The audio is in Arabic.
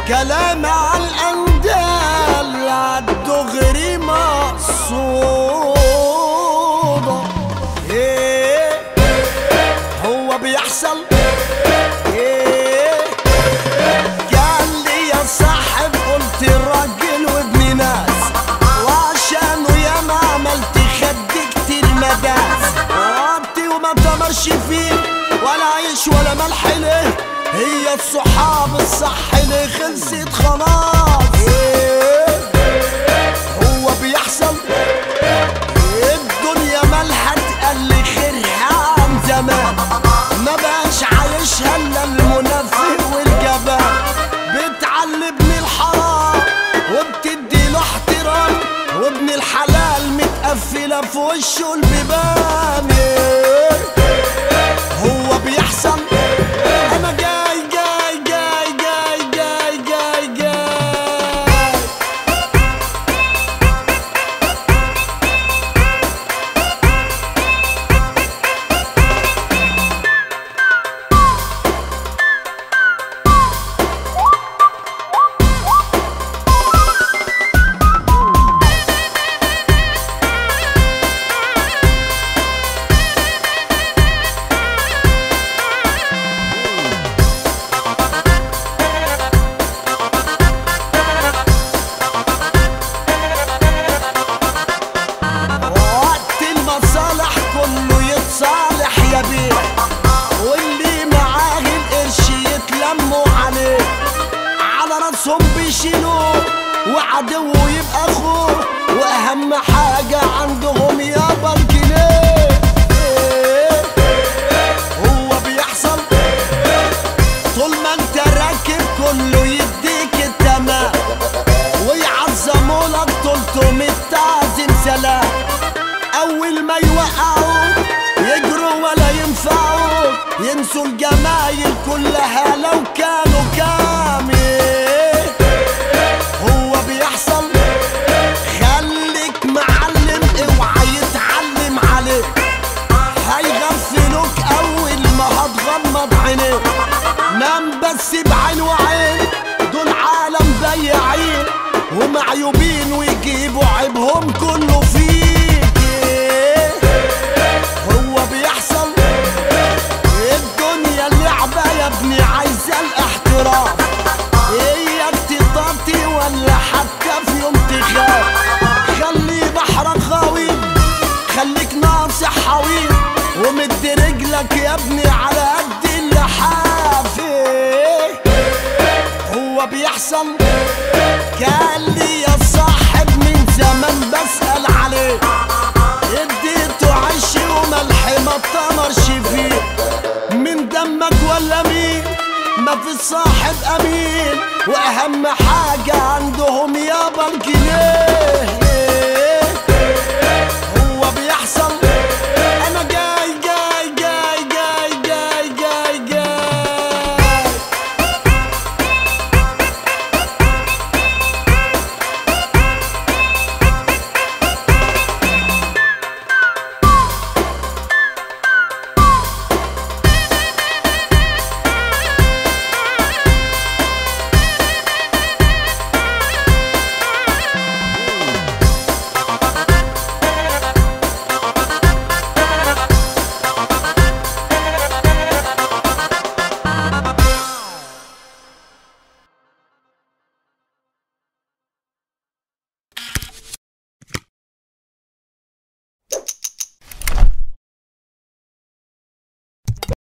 كلام على الأندال عالدغري مقصودة. ايه هو بيحصل؟ ايه قال لي يا صاحب قلت راجل وابن ناس، وعشانه ياما عملت خد كتير مداس، وقتي وما تمرش فيه ولا عيش ولا ملح ليه، هي الصحاب الصح اللي خلصت خلاص. ايه هو بيحصل؟ الدنيا مالها تقل خيرها عن زمان، ما بقاش عايشها الا المنفه والجبان، بتعلي ابن الحرام وبتدي له احترام، وابن الحلال متقفله في وشه البيبان. ايه هو بيحصل؟ انا جاي جاي جاي جاي جاي جاي جاي صالح يا بيه، واللي معاه القرش يتلموا عليه، على راسهم بيشيلوه وعدوه يبقى اخوه، واهم حاجة عندهم يابا الجنيه. هو بيحصل؟ طول ما انت راكب كله يديك التمام، ويعظموا لك 300 تعظيم سلام، اول ما يوقعوا يجروا ولا ينفعوا، ينسوا الجمايل كلها لو كانوا كام. هو بيحصل؟ خليك معلم اوعى يتعلم عليك، هيغفلوك اول ما هتغمض عينيك، نام بس بعين وعين، دول عالم بياعين ومعيوبين ويجيبوا عيبهم كله فيك. يا ابني عايزة الاحتراف، اياك تطاطي ولا حتى في يوم تخاف، خلي بحرك غويط، خليك ناصح حويط، ومد رجلك يا ابني على قد اللحاف. هو بيحصل؟ قال لي يا صاحب من زمان بسأل عليه، اديته عيش وملح ما تمرش فيه، من دمك ولا مين؟ ما في صاحب امين، واهم حاجة عندهم يابا الجنيه.